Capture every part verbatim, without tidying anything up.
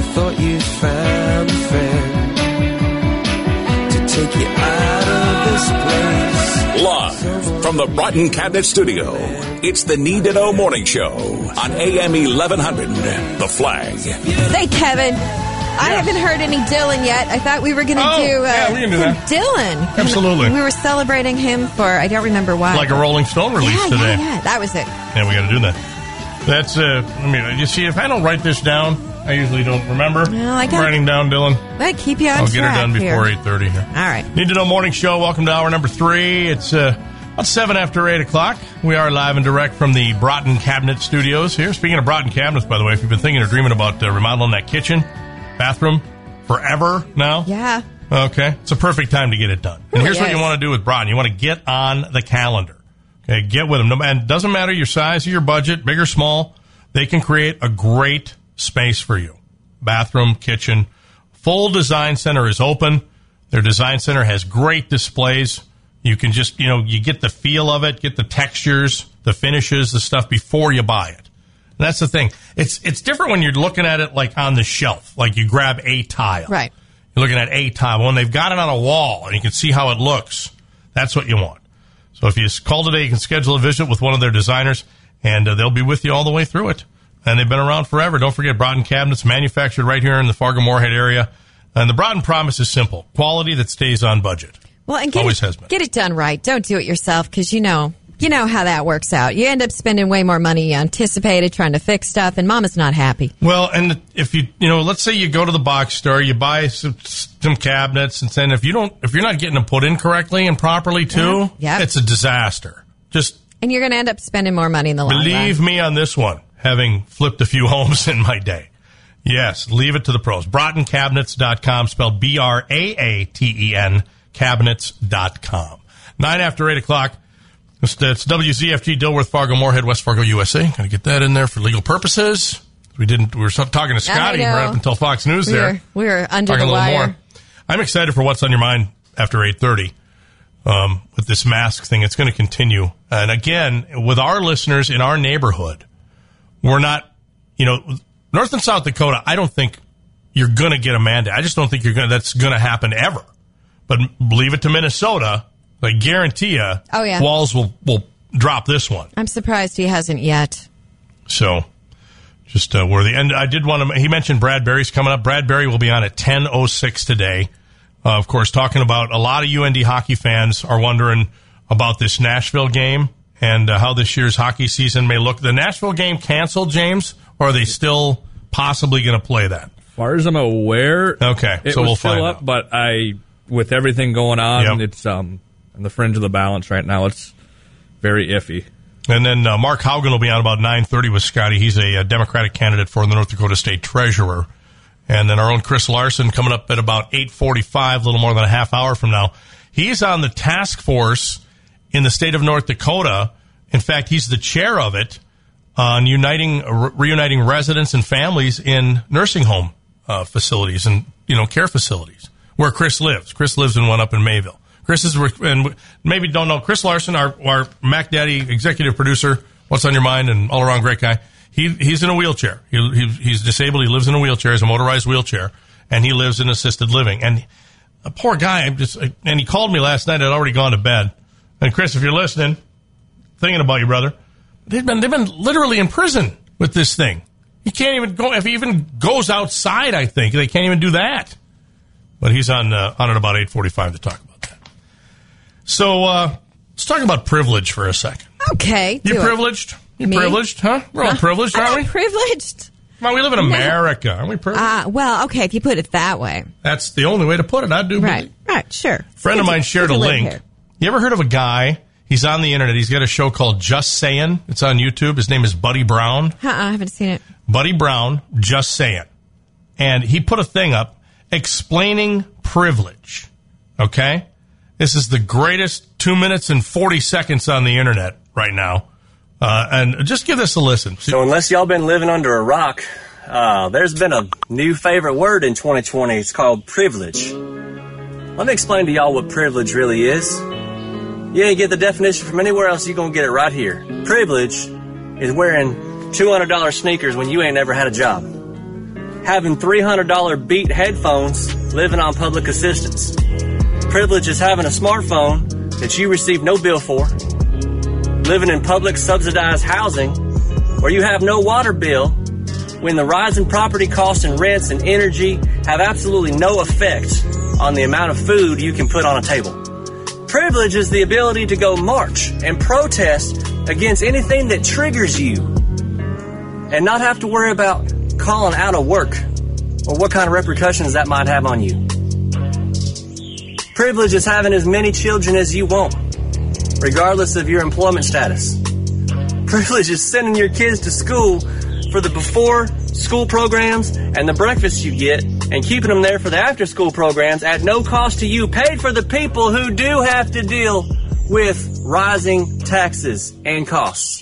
thought you found a friend to take you out of this place. Live from the Broughton Cabinet Studio, it's the Need to Know Morning Show on A M eleven hundred, The Flag. Hey, Kevin. I haven't heard any Dylan yet. I thought we were going to oh, do, uh, yeah, we can do that. Dylan. Absolutely. We were celebrating him for, I don't remember why. Like a Rolling Stone release yeah, today. Yeah, yeah, that was it. Yeah, we got to do that. That's, uh, I mean, you see, if I don't write this down, I usually don't remember. Well, I got writing down, Dylan. I keep you on I'll track get her done before here. eight thirty here. All right. Need to Know Morning Show. Welcome to hour number three. It's uh, about seven after eight o'clock. We are live and direct from the Broughton Cabinet Studios here. Speaking of Broughton Cabinets, by the way, if you've been thinking or dreaming about uh, remodeling that kitchen, bathroom, forever now. Yeah. Okay. It's a perfect time to get it done. And Really here's what is. you want to do with Broughton. You want to get on the calendar. Okay. Get with them. No, and it doesn't matter your size or your budget, big or small. They can create a great space for you. Bathroom, kitchen. Full design center is open. Their design center has great displays. You can just, you know, you get the feel of it, get the textures, the finishes, the stuff before you buy it. And that's the thing. It's it's different when you're looking at it like on the shelf, like you grab a tile. Right. You're looking at a tile. When they've got it on a wall and you can see how it looks, that's what you want. So if you call today, you can schedule a visit with one of their designers, and uh, they'll be with you all the way through it. And they've been around forever. Don't forget Broughton Cabinets, manufactured right here in the Fargo-Moorhead area. And the Broughton promise is simple. Quality that stays on budget. Well, and get Always it, has been. Get it done right. Don't do it yourself because you know, you know how that works out. You end up spending way more money you anticipated trying to fix stuff, and Mama's not happy. Well, and if you, you know, let's say you go to the box store, you buy some, some cabinets, and then if you don't, if you're not getting them put in correctly and properly too, Yeah. Yep. it's a disaster. Just And you're going to end up spending more money in the long run. believe me on this one, having flipped a few homes in my day. Yes, leave it to the pros. Broughton Cabinets dot com, spelled B R A A T E N, cabinets dot com. Nine after eight o'clock. It's, it's W Z F G, Dilworth, Fargo, Moorhead, West Fargo, U S A. Got to get that in there for legal purposes. We didn't. We were talking to Scotty know. right up until Fox News We there. were, we were under Talking the a little wire. more. I'm excited for what's on your mind after eight thirty um, with this mask thing. It's going to continue. And again, with our listeners in our neighborhood, we're not, you know, North and South Dakota, I don't think you're going to get a mandate. I just don't think you're going. That's going to happen ever. But leave it to Minnesota. I guarantee you, Oh, yeah. Walls will, will drop this one. I'm surprised he hasn't yet. So, just uh, worthy. And I did want to, he mentioned Bradbury's coming up. Bradbury will be on at ten oh six today. Uh, of course, talking about a lot of U N D hockey fans are wondering about this Nashville game and uh, how this year's hockey season may look. The Nashville game canceled, James, or are they still possibly going to play that? As far as I'm aware, Okay, it so was we'll still find up, out. but I, with everything going on, Yep. it's um on the fringe of the balance right now. It's very iffy. And then uh, Mark Haugen will be on about nine thirty with Scotty. He's a, a Democratic candidate for the North Dakota State Treasurer. And then our own Chris Larson coming up at about eight forty-five, a little more than a half hour from now. He's on the task force in the state of North Dakota. In fact, he's the chair of it on uniting, re- reuniting residents and families in nursing home uh, facilities and, you know, care facilities where Chris lives. Chris lives in one up in Mayville. Chris is, and maybe don't know, Chris Larson, our, our Mac Daddy executive producer, What's on Your Mind, and all around great guy. He he's in a wheelchair. He, he he's disabled. He lives in a wheelchair. He's a motorized wheelchair, and he lives in assisted living. And a poor guy, I'm just, and he called me last night. I'd already gone to bed. And Chris, if you're listening, thinking about you, brother, they've been they've been literally in prison with this thing. He can't even go. If he even goes outside, I think they can't even do that. But he's on uh, on at about eight forty-five to talk about that. So uh, let's talk about privilege for a second. Okay. You do it. privileged? You Me? privileged, huh? We're all privileged, I'm aren't not we? privileged. Come on, we live in America. Aren't we privileged? Uh, well, okay, if you put it that way. That's the only way to put it. I do Right, believe. right, sure. A friend of mine shared a link. You ever heard of a guy? He's on the internet. He's got a show called Just Saying. It's on YouTube. His name is Buddy Brown. Uh-uh, I haven't seen it. Buddy Brown, Just Saying. And he put a thing up explaining privilege. Okay? This is the greatest two minutes and forty seconds on the internet right now. Uh, and just give this a listen. So unless y'all been living under a rock, uh, there's been a new favorite word in twenty twenty. It's called privilege. Let me explain to y'all what privilege really is. You ain't get the definition from anywhere else. You're going to get it right here. Privilege is wearing two hundred dollars sneakers when you ain't never had a job. having three hundred dollars Beat headphones, living on public assistance. Privilege is having a smartphone that you receive no bill for, living in public subsidized housing where you have no water bill when the rise in property costs and rents and energy have absolutely no effect on the amount of food you can put on a table. Privilege is the ability to go march and protest against anything that triggers you and not have to worry about calling out of work or what kind of repercussions that might have on you. Privilege is having as many children as you want, regardless of your employment status. Privilege is sending your kids to school for the before school programs and the breakfast you get and keeping them there for the after school programs at no cost to you, paid for the people who do have to deal with rising taxes and costs.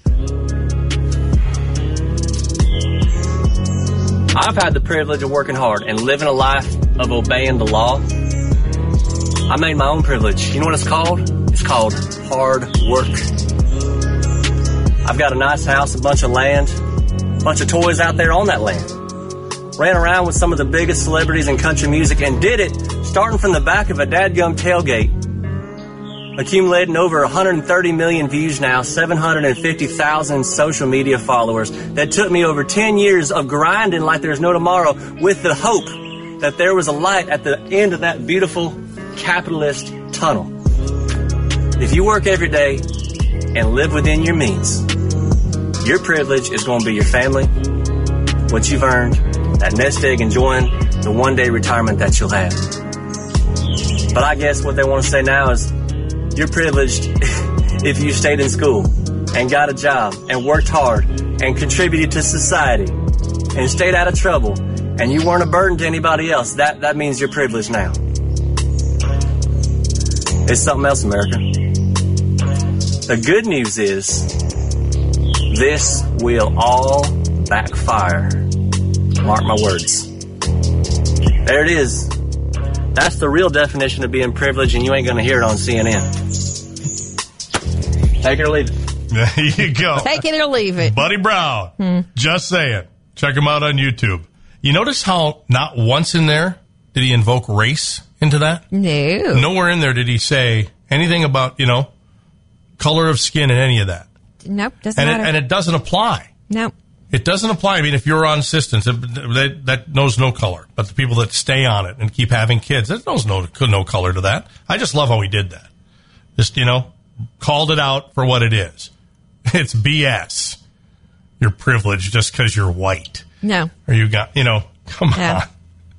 I've had the privilege of working hard and living a life of obeying the law. I made my own privilege. You know what it's called? It's called hard work. I've got a nice house, a bunch of land, a bunch of toys out there on that land. Ran around with some of the biggest celebrities in country music and did it starting from the back of a dadgum tailgate. Accumulating over one hundred thirty million views now, seven hundred fifty thousand social media followers. That took me over ten years of grinding like there's no tomorrow with the hope that there was a light at the end of that beautiful capitalist tunnel. If you work every day and live within your means, your privilege is going to be your family, what you've earned, that nest egg enjoying the one-day retirement that you'll have. But I guess what they want to say now is you're privileged if you stayed in school and got a job and worked hard and contributed to society and stayed out of trouble and you weren't a burden to anybody else. That, that means you're privileged now. It's something else, America. The good news is this will all backfire. Mark my words. There it is. That's the real definition of being privileged, and you ain't going to hear it on C N N. Take it or leave it. There you go. Take it or leave it. Buddy Brown. Hmm. Just saying. Check him out on YouTube. You notice how not once in there did he invoke race into that? No. Nowhere in there did he say anything about, you know, color of skin and any of that. Nope, doesn't and matter. It, and it doesn't apply. Nope. It doesn't apply. I mean, if you're on assistance, that, that knows no color. But the people that stay on it and keep having kids, that knows no, no color to that. I just love how he did that. Just, you know, called it out for what it is. It's B S. You're privileged just because you're white. No. Or you got, you know, come yeah. on.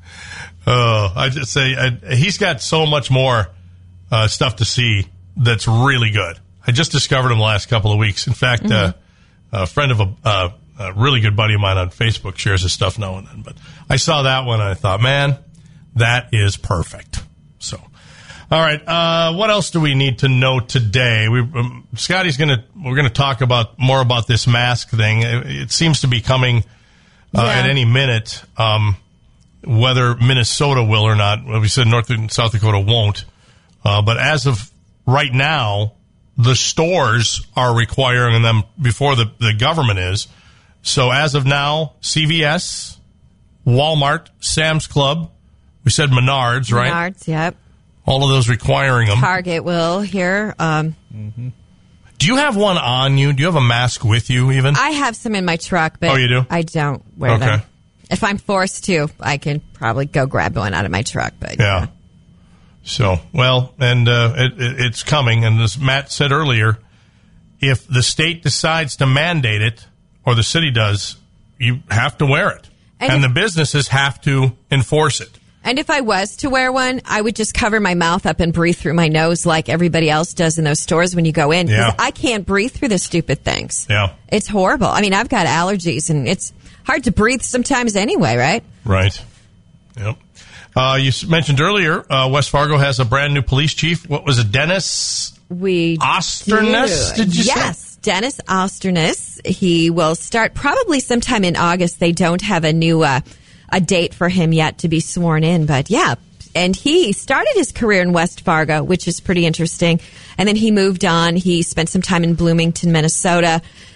Oh, I just say, I, he's got so much more uh, stuff to see that's really good. I just discovered him the last couple of weeks. In fact, mm-hmm. uh, a friend of a, uh, a really good buddy of mine on Facebook shares his stuff now and then. But I saw that one and I thought, man, that is perfect. So, all right. Uh, what else do we need to know today? We, um, Scotty's going to, we're going to talk about more about this mask thing. It, it seems to be coming uh, yeah. at any minute, um, whether Minnesota will or not. Well, we said North and South Dakota won't. Uh, but as of right now, the stores are requiring them before the, the government is. So as of now, C V S, Walmart, Sam's Club, we said Menards, right? Menards, yep. All of those requiring them. Target will here. Um, mm-hmm. Do you have one on you? Do you have a mask with you even? I have some in my truck, but oh, you do? I don't wear okay. them. If I'm forced to, I can probably go grab one out of my truck. But yeah. yeah. So, well, and uh, it, it, it's coming. And as Matt said earlier, if the state decides to mandate it, or the city does, you have to wear it. And, and if, the businesses have to enforce it. And if I was to wear one, I would just cover my mouth up and breathe through my nose like everybody else does in those stores when you go in. Yeah. I can't breathe through the stupid things. Yeah. It's horrible. I mean, I've got allergies, and it's hard to breathe sometimes anyway, right? Right. Yep. Uh, you mentioned earlier, uh, West Fargo has a brand new police chief. What was it, Dennis we Osternes? Do. Did you yes, say? Yes, Dennis Osternes. He will start probably sometime in August. They don't have a new uh, a date for him yet to be sworn in, but yeah. And he started his career in West Fargo, which is pretty interesting. And then he moved on. He spent some time in Bloomington, Minnesota.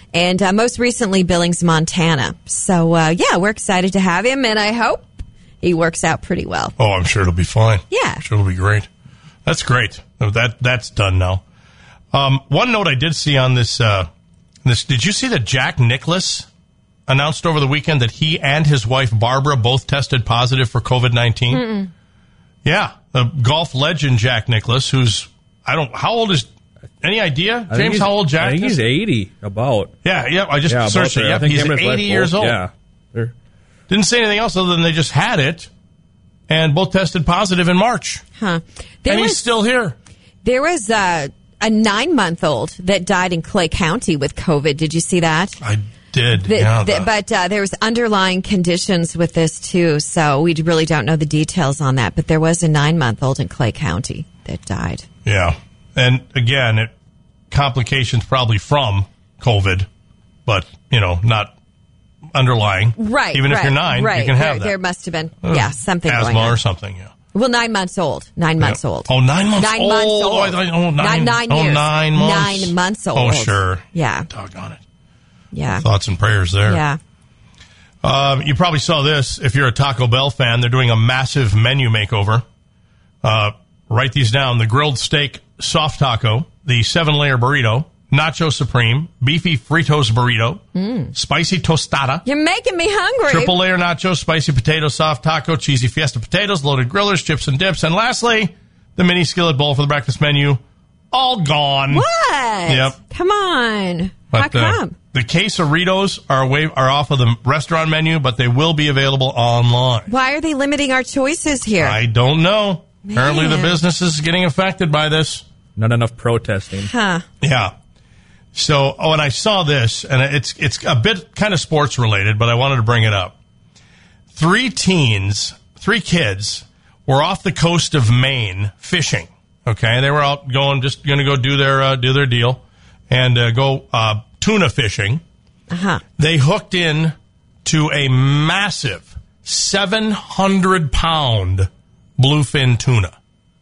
and uh, most recently Billings, Montana. So, uh, yeah, we're excited to have him, and I hope he works out pretty well. Oh, I'm sure it'll be fine. Yeah. I'm sure it'll be great. That's great. That That's done now. Um, one note I did see on this, uh, this, did you see that Jack Nicklaus announced over the weekend that he and his wife Barbara both tested positive for COVID nineteen? Mm-mm. Yeah. The golf legend Jack Nicklaus, who's, I don't, how old is, any idea, James, how old Jack is? I think he's eighty, about. Yeah, yeah, I just yeah, searched it. Yep, he's eighty years old. Yeah. They're, Didn't say anything else other than they just had it and both tested positive in March. Huh. There and was, he's still here. There was uh, a nine-month-old that died in Clay County with COVID. Did you see that? I did, the, yeah. The, the, but uh, there was underlying conditions with this, too, so we really don't know the details on that. But there was a nine-month-old in Clay County that died. Yeah. And, again, it, complications probably from COVID, but, you know, not underlying. Right, Even right, if you're nine, right. you can have there, that. There must have been, uh, yeah, something asthma going on. or something, yeah. Well, nine months old. Nine yeah. months old. Oh, nine months nine old. Months old. Oh, I thought, oh, nine, Not nine oh, years. nine months. Nine months old. Oh, sure. Yeah. Doggone it. Yeah. Thoughts and prayers there. Yeah. Um, you probably saw this if you're a Taco Bell fan. They're doing a massive menu makeover. Uh, write these down. The grilled steak soft taco, the seven-layer burrito, Nacho Supreme, beefy Fritos burrito, mm. spicy tostada. You're making me hungry. Triple layer nacho, spicy potato soft taco, cheesy fiesta potatoes, loaded grillers, chips and dips, and lastly, the mini skillet bowl for the breakfast menu. All gone. What? Yep. Come on. But, How come? Uh, the quesadillas are away, are off of the restaurant menu, but they will be available online. Why are they limiting our choices here? I don't know. Man. Apparently the business is getting affected by this. Not enough protesting. Huh. Yeah. So, oh, and I saw this, and it's it's a bit kind of sports related, but I wanted to bring it up. Three teens, three kids, were off the coast of Maine fishing. Okay, they were out going, just going to go do their uh, do their deal, and uh, go uh, tuna fishing. Uh-huh. They hooked in to a massive seven hundred pound bluefin tuna.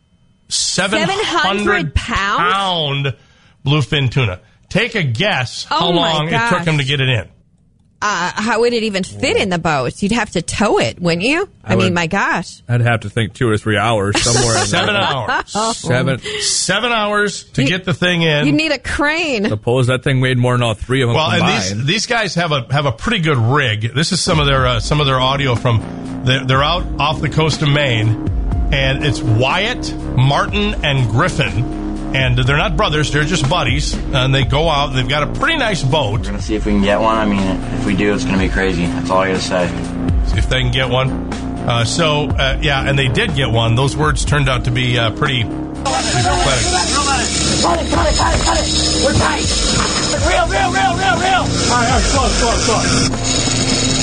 Seven hundred pound bluefin tuna. Take a guess how oh long it took them to get it in. Uh, how would it even fit in the boat? You'd have to tow it, wouldn't you? I, I mean, would, my gosh. I'd have to think two or three hours somewhere. Seven in hours. Oh. Seven. Seven hours to you, get the thing in. You need a crane. Suppose that thing weighed more than all three of them well, combined. and these these guys have a have a pretty good rig. This is some of their uh, some of their audio from. They're, they're out off the coast of Maine, and it's Wyatt, Martin, and Griffin. And they're not brothers, they're just buddies. And they go out, they've got a pretty nice boat. We're going to see if we can get one. I mean, if we do, it's going to be crazy. That's all I got to say. See if they can get one. Uh, so, uh, yeah, and they did get one. Those words turned out to be uh, pretty, pretty pathetic. Cut it, cut it, cut it, cut it. We're tight. Real, real, real, real, real. All right, all right, slow, slow, slow.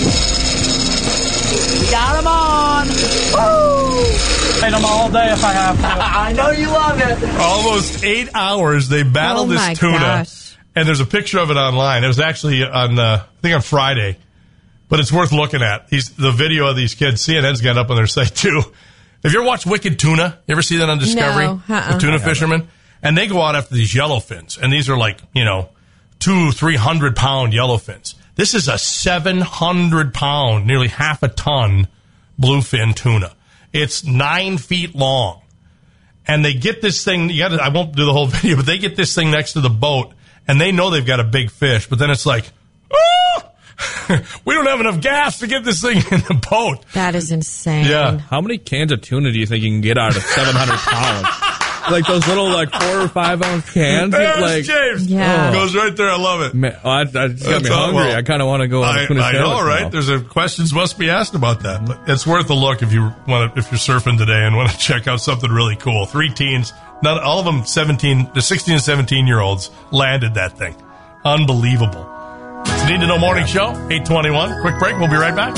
We got them on. Woo! Play them all day if I have to. I know you love it. Almost eight hours they battled oh this my tuna. Gosh. And there's a picture of it online. It was actually on, uh, I think on Friday. But it's worth looking at. He's, the video of these kids, C N N's got up on their site too. Have you ever watched Wicked Tuna? You ever see that on Discovery? No, uh-uh. The tuna fishermen? And they go out after these yellowfins. And these are like, you know, two, three hundred pound yellowfins. This is a seven hundred pound, nearly half a ton bluefin tuna. It's nine feet long. And they get this thing, you gotta, I won't do the whole video, but they get this thing next to the boat and they know they've got a big fish, but then it's like, oh, we don't have enough gas to get this thing in the boat. That is insane. Yeah. How many cans of tuna do you think you can get out of seven hundred pounds? Like those little like four or five ounce cans. There's like, James. Yeah. Oh. Goes right there. I love it. Man, oh, I, I just got That's me all, hungry. well, I kind of want to go on I, a tuna I know, sandwich right? now. There's a questions must be asked about that, but it's worth a look if you want to, if you're surfing today and want to check out something really cool. Three teens, not all of them seventeen, the sixteen and seventeen year olds landed that thing. Unbelievable. It's the Need to Know Morning Show, eight twenty-one. Quick break. We'll be right back.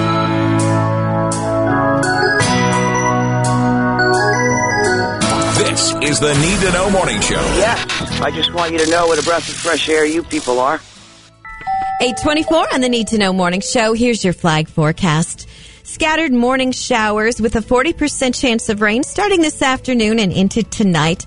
This is the Need to Know Morning Show. Yeah, I just want you to know what a breath of fresh air you people are. eight twenty-four on the Need to Know Morning Show. Here's your flag forecast. Scattered morning showers with a forty percent chance of rain starting this afternoon and into tonight.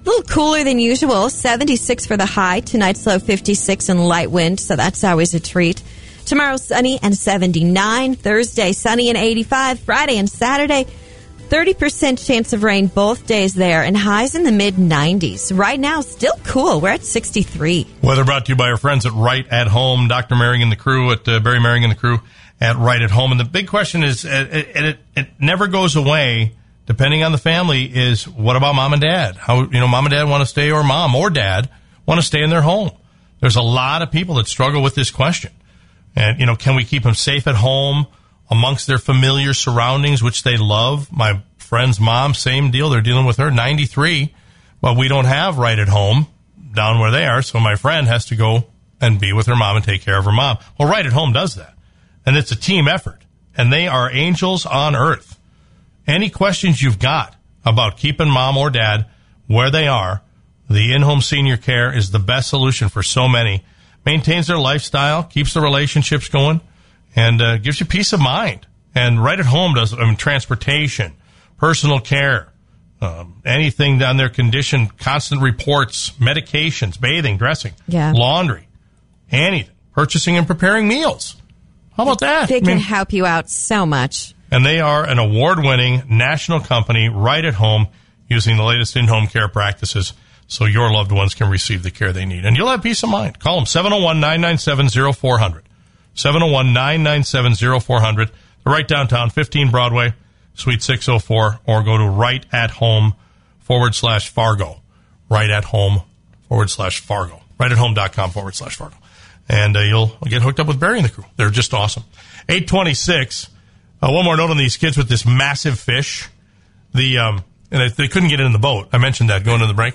little cooler than usual. seventy-six for the high. Tonight's low fifty-six and light wind, so that's always a treat. Tomorrow, sunny and seventy-nine. Thursday, sunny and eighty-five. Friday and Saturday, thirty percent chance of rain both days there, and highs in the mid nineties. Right now, still cool. We're at sixty-three. Weather brought to you by our friends at Right at Home. Doctor Mering and the crew at uh, Barry Mering and the crew at Right at Home. And the big question is, and it, it, it never goes away, depending on the family, is what about mom and dad? How, you know, mom and dad want to stay, or mom or dad want to stay in their home? There's a lot of people that struggle with this question. And, you know, can we keep them safe at home amongst their familiar surroundings, which they love? My friend's mom, same deal. They're dealing with her, ninety-three. Well, we don't have Right at Home down where they are, so my friend has to go and be with her mom and take care of her mom. Well, Right at Home does that. And it's a team effort. And they are angels on earth. Any questions you've got about keeping mom or dad where they are, the in-home senior care is the best solution for so many. Maintains their lifestyle, keeps the relationships going, and uh, gives you peace of mind. And Right at Home does, I mean, transportation, personal care, um, anything on their condition, constant reports, medications, bathing, dressing, yeah. laundry, anything, purchasing and preparing meals. How about that? They I can mean, help you out so much. And they are an award-winning national company, Right at Home, using the latest in-home care practices so your loved ones can receive the care they need. And you'll have peace of mind. Call them, seven oh one, nine nine seven, oh four hundred. seven oh one, nine nine seven, oh four hundred. They're right downtown, fifteen Broadway, Suite six oh four, or go to right at home forward slash Fargo. Right at home forward slash Fargo. right at home dot com forward slash Fargo. And uh, you'll get hooked up with Barry and the crew. They're just awesome. eight twenty-six. Uh, one more note on these kids with this massive fish. The um, and they couldn't get it in the boat. I mentioned that going to the break.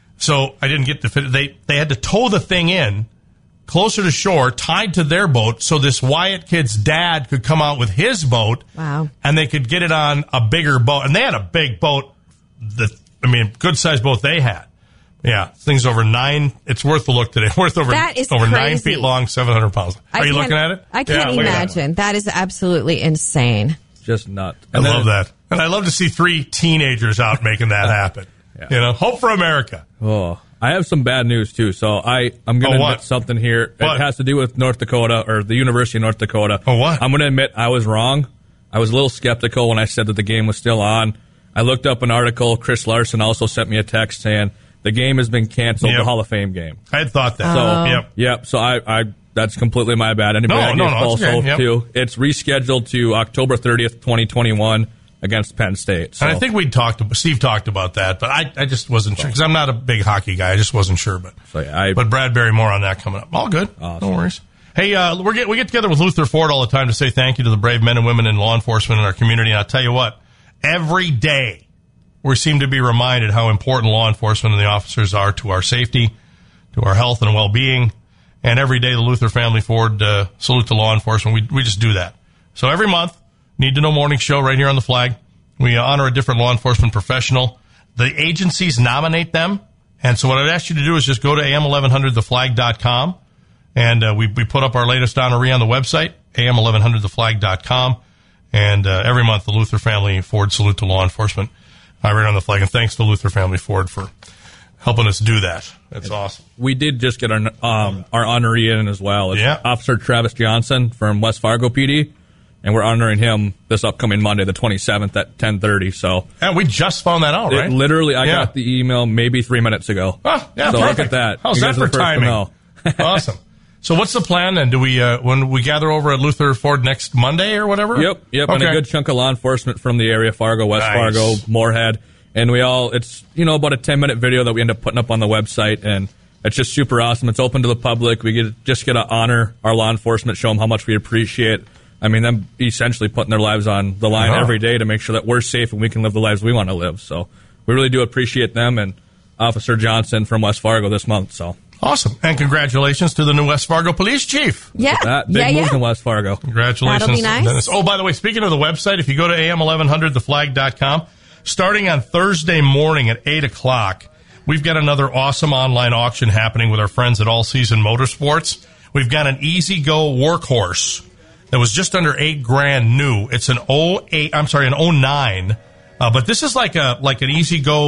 So I didn't get to fit. They they had to tow the thing in closer to shore, tied to their boat, so this Wyatt kid's dad could come out with his boat. Wow. And they could get it on a bigger boat. And they had a big boat. The I mean, good sized boat they had. Yeah, thing's over nine. It's worth the look today. Worth over that is over crazy. nine feet long, seven hundred pounds. Are I you looking at it? I can't yeah, imagine. That. that is absolutely insane. Just nuts. I love that, and I love to see three teenagers out making that happen. Yeah. You know, hope for America. Oh, I have some bad news too. So I I'm going to oh, admit something here. What? It has to do with North Dakota or the University of North Dakota. Oh, what? I'm going to admit I was wrong. I was a little skeptical when I said that the game was still on. I looked up an article. Chris Larson also sent me a text saying the game has been canceled, yep. the Hall of Fame game. I had thought that. So, Oh. Yep. Yep. So I, I that's completely my bad. Anybody No, I no, gave no, false it's okay. hope Yep. to? It's rescheduled to October thirtieth, twenty twenty-one against Penn State. So. And I think we talked. Steve talked about that, but I, I just wasn't sure because I'm not a big hockey guy. I just wasn't sure. But So, yeah, I- but Bradbury, more on that coming up. All good. Awesome. No worries. Hey, uh, we get we get together with Luther Ford all the time to say thank you to the brave men and women in law enforcement in our community. And I'll tell you what, every day we seem to be reminded how important law enforcement and the officers are to our safety, to our health and well-being. And every day the Luther Family Ford uh, salute to law enforcement. We we just do that. So every month, Need to Know Morning Show right here on the flag. We honor a different law enforcement professional. The agencies nominate them. And so what I'd ask you to do is just go to A M eleven hundred the flag dot com. And uh, we, we put up our latest honoree on the website, A M eleven hundred the flag dot com. And uh, every month, the Luther Family Ford salute to law enforcement uh, right on the flag. And thanks to Luther Family Ford for helping us do that. That's awesome. We did just get our um, our honoree in as well. It's Yeah. Officer Travis Johnson from West Fargo P D, and we're honoring him this upcoming Monday, the twenty-seventh at ten thirty. So And we just found that out, it right? literally, I Yeah. got the email maybe three minutes ago. Oh, yeah, so perfect. look at that. How's You that guys are for the first to timing? know. Awesome. So what's the plan then? Do we uh, when we gather over at Luther Ford next Monday or whatever? Yep, yep, and a Okay. good chunk of law enforcement from the area, Fargo, West Nice. Fargo, Moorhead, and we all, it's, you know, about a ten-minute video that we end up putting up on the website, and it's just super awesome. It's open to the public. We get just get to honor our law enforcement, show them how much we appreciate. I mean, them essentially putting their lives on the line Oh. every day to make sure that we're safe and we can live the lives we want to live. So we really do appreciate them and Officer Johnson from West Fargo this month. So Awesome. And congratulations to the new West Fargo Police Chief. Yeah. that big yeah, moves yeah. in West Fargo. Congratulations. That'll be nice. Dennis. Oh, by the way, speaking of the website, if you go to A M eleven hundred the flag dot com, starting on Thursday morning at eight o'clock, we've got another awesome online auction happening with our friends at All Season Motorsports. We've got an Easy Go Workhorse that was just under eight grand new. It's an oh eight, I'm sorry, an oh nine, uh, but this is like a like an Easy Go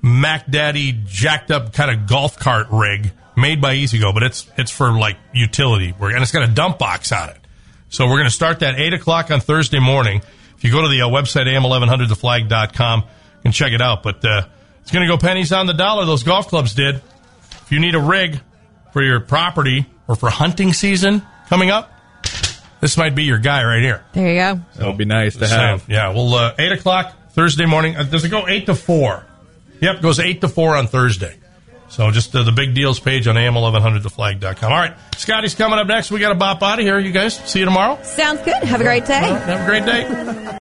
Mac Daddy jacked up kind of golf cart rig made by E-Z-Go, but it's it's for like utility work, and it's got a dump box on it. So we're going to start that eight o'clock on Thursday morning. If you go to the uh, website, A M eleven hundred the flag dot com, you can check it out. But uh, it's going to go pennies on the dollar. Those golf clubs did. If you need a rig for your property or for hunting season coming up, this might be your guy right here. There you go. That would be nice to have. Yeah, well, uh, eight o'clock Thursday morning. Uh, does it go eight to four? Yep, it goes eight to four on Thursday. So just uh, the big deals page on A M eleven hundred the flag dot com. All right, Scotty's coming up next. We got to bop out of here. You guys, see you tomorrow. Sounds good. Have a great day. Well, have a great day.